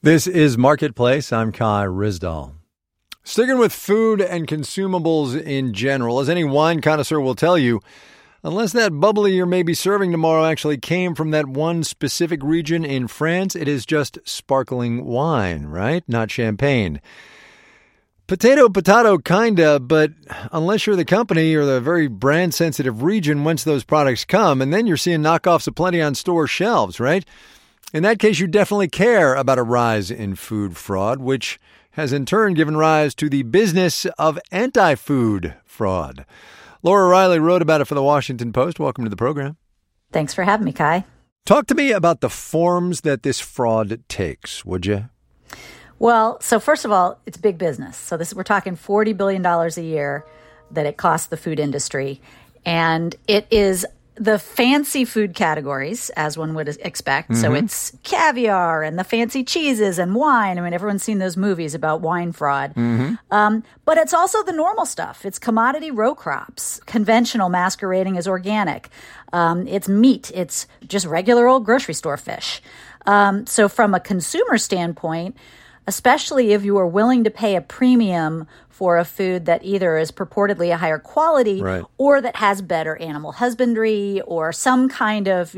This is Marketplace. I'm Kai Ryssdal. Sticking with food and consumables in general, as any wine connoisseur will tell you, unless that bubbly you're maybe serving tomorrow actually came from that one specific region in France, it is just sparkling wine, right? Not champagne. Potato, kinda, but unless you're the company or the very brand-sensitive region whence those products come, and then you're seeing knockoffs aplenty on store shelves, right? In that case, you definitely care about a rise in food fraud, which has in turn given rise to the business of anti-food fraud. Laura Riley wrote about it for the Washington Post. Welcome to the program. Thanks for having me, Kai. Talk to me about the forms that this fraud takes, would you? Well, so first of all, it's big business. So we're talking $40 billion a year that it costs the food industry. And it is the fancy food categories, as one would expect. Mm-hmm. So it's caviar and the fancy cheeses and wine. I mean, everyone's seen those movies about wine fraud. Mm-hmm. But it's also the normal stuff. It's commodity row crops, conventional masquerading as organic. It's meat. It's just regular old grocery store fish. So from a consumer standpoint, especially if you are willing to pay a premium for a food that either is purportedly a higher quality right, or that has better animal husbandry or some kind of,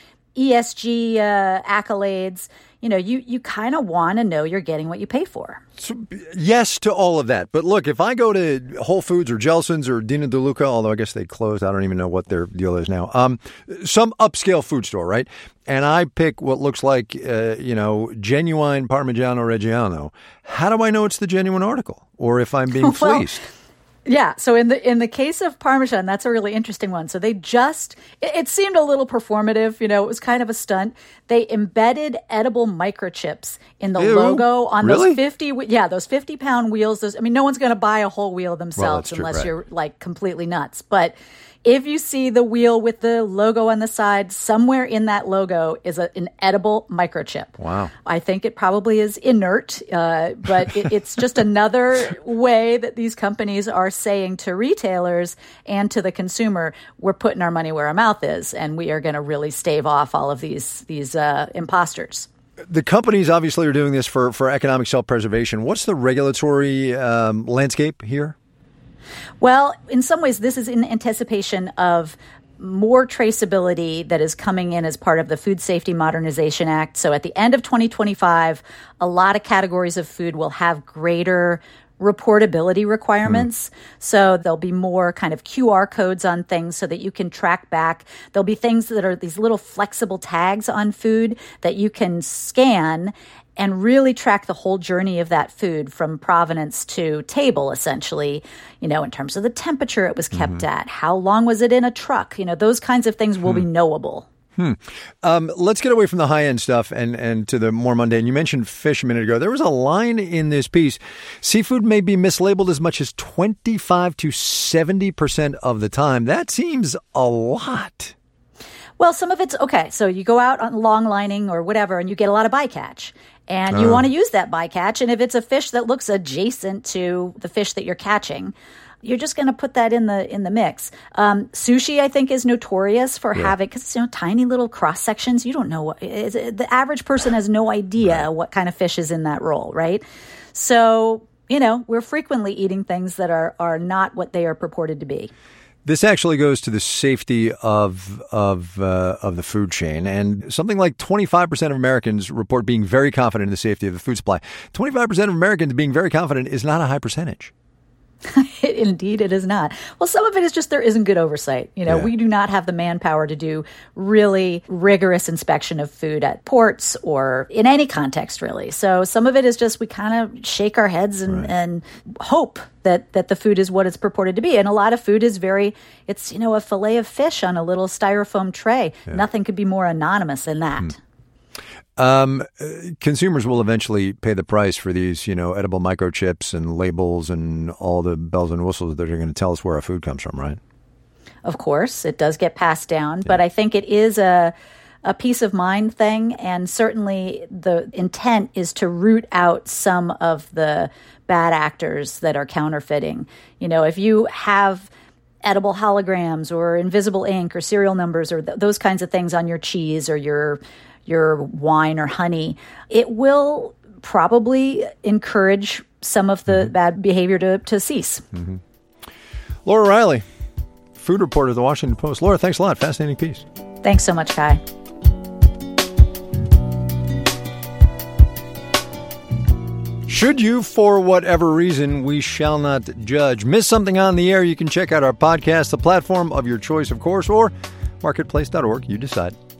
ESG accolades, you kind of want to know you're getting what you pay for. So, yes to all of that. But look, if I go to Whole Foods or Gelson's or Dina DeLuca, although I guess they closed, I don't even know what their deal is now, some upscale food store, right? And I pick what looks like, genuine Parmigiano Reggiano. How do I know it's the genuine article or if I'm being fleeced? Yeah. So in the case of Parmesan, that's a really interesting one. So they it seemed a little performative. It was kind of a stunt. They embedded edible microchips in the logo on really? those 50-pound wheels. No one's going to buy a whole wheel themselves unless you're like completely nuts. But if you see the wheel with the logo on the side, somewhere in that logo is an edible microchip. Wow. I think it probably is inert, but it's just another way that these companies are saying to retailers and to the consumer, we're putting our money where our mouth is, and we are going to really stave off all of these imposters. The companies obviously are doing this for economic self-preservation. What's the regulatory landscape here? Well, in some ways, this is in anticipation of more traceability that is coming in as part of the Food Safety Modernization Act. So at the end of 2025, a lot of categories of food will have greater reportability requirements. So there'll be more kind of QR codes on things so that you can track back. There'll be things that are these little flexible tags on food that you can scan and really track the whole journey of that food from provenance to table, essentially, in terms of the temperature it was kept at, how long was it in a truck, those kinds of things will be knowable. Let's get away from the high-end stuff and to the more mundane. You mentioned fish a minute ago. There was a line in this piece. Seafood may be mislabeled as much as 25 to 70% of the time. That seems a lot. Well, some of it's okay. So you go out on long lining or whatever, and you get a lot of bycatch. And you want to use that bycatch. And if it's a fish that looks adjacent to the fish that you're catching, you're just going to put that in the mix. Sushi, I think, is notorious for having, because tiny little cross sections. You don't know the average person has no idea what kind of fish is in that roll, right? So we're frequently eating things that are not what they are purported to be. This actually goes to the safety of the food chain, and something like 25% of Americans report being very confident in the safety of the food supply. 25% of Americans being very confident is not a high percentage. Indeed, it is not. Well, some of it is just there isn't good oversight. We do not have the manpower to do really rigorous inspection of food at ports or in any context, really. So some of it is just we kind of shake our heads and hope that the food is what it's purported to be. And a lot of food is it's a fillet of fish on a little styrofoam tray. Yeah. Nothing could be more anonymous than that. Consumers will eventually pay the price for these, edible microchips and labels and all the bells and whistles that are going to tell us where our food comes from, right? Of course, it does get passed down, but I think it is a peace of mind thing, and certainly the intent is to root out some of the bad actors that are counterfeiting. If you have edible holograms or invisible ink or serial numbers or those kinds of things on your cheese or your wine or honey, it will probably encourage some of the bad behavior to cease. Laura Riley, food reporter at the Washington Post. Laura, thanks a lot. Fascinating piece. Thanks so much, Kai. Should you, for whatever reason, we shall not judge, miss something on the air, you can check out our podcast, the platform of your choice, of course, or marketplace.org. You decide.